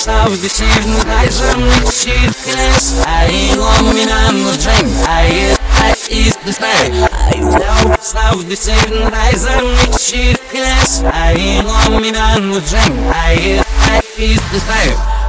stop deceiving eyes and cheapness. I love me and the dream. I is despair. I will stop deceiving eyes and cheapness. I love me and the dream. I is despair.